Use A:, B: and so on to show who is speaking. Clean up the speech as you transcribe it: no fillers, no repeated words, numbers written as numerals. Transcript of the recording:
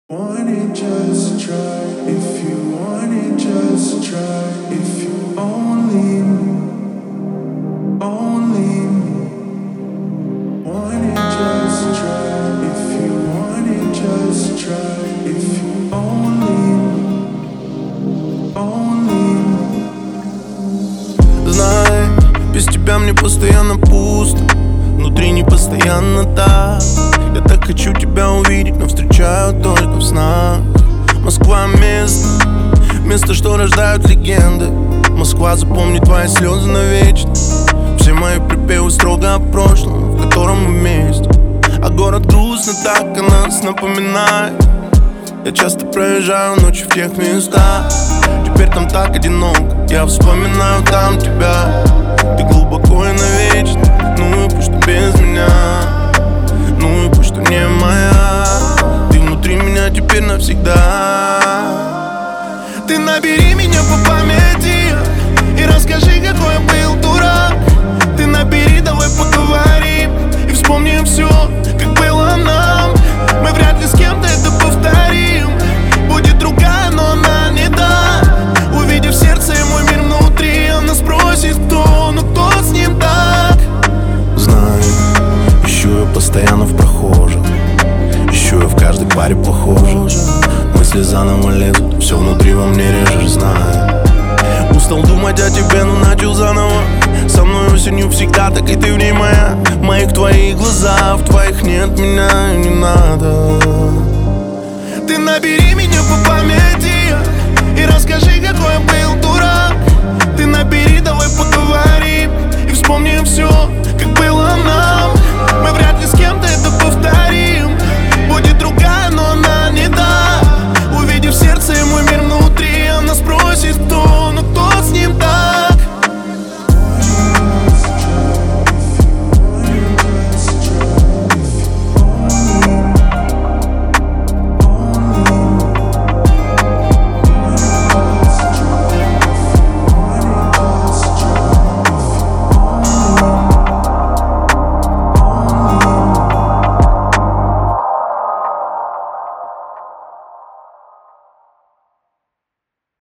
A: Want it, just try. If you want it, just try. If you only want it, just try. If you want it, just try. If you only
B: Знай, без тебя мне постоянно пусто, внутри не постоянно так. Я так хочу тебя увидеть, но встречаю только в снах. Москва место, что рождают легенды. Москва запомнит твои слезы навечно. Все мои припевы строго о прошлом, в котором мы вместе. А город грустно так о нас напоминает. Я часто проезжаю ночью в тех местах. Теперь там так одиноко, я вспоминаю там тебя. Ты глубоко и навечно, ну и пусть что без меня, ну и пусть что не моя. Ты внутри меня теперь навсегда. Ты набери меня по памяти и расскажи, какой я был дурак. Ты набери, давай поговорим и вспомним все, как было нам. Мы вряд ли с кем-то это повторим. Будет другая, но она не та. Увидев сердце и мой мир внутри, она спросит, кто, ну кто с ним так. Знаю, ищу я постоянно в прохожих, ищу я в каждой паре похожих. Мысли заново лезут, все внутри во мне режешь, знаю. Устал думать о тебе, но начал заново. Со мной осенью всегда, так и ты в ней моя. В моих твоих глаза, в твоих нет меня и не надо. Ты набери меня по памяти и расскажи, какой я был дурак. Ты набери, давай поговорим и вспомним все, как было нам. Мы вряд ли с кем-то это повторим. Будет другая,